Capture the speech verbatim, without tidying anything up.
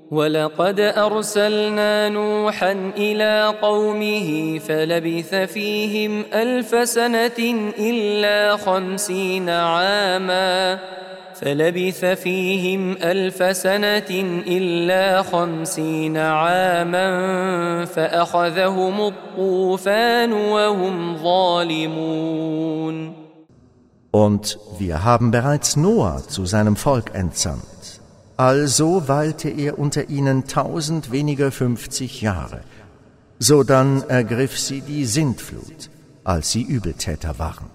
ولقد أرسلنا نوحا إلى قومه فلبث فيهم ألف سنة إلا خمسين عاما فلبث فيهم ألف سنة إلا خمسين عاما فأخذهم الطوفان وهم ظالمون. Und wir haben bereits Noah zu seinem Volk entsandt. Also weilte er unter ihnen tausend weniger fünfzig Jahre. Sodann ergriff sie die Sintflut, als sie Übeltäter waren.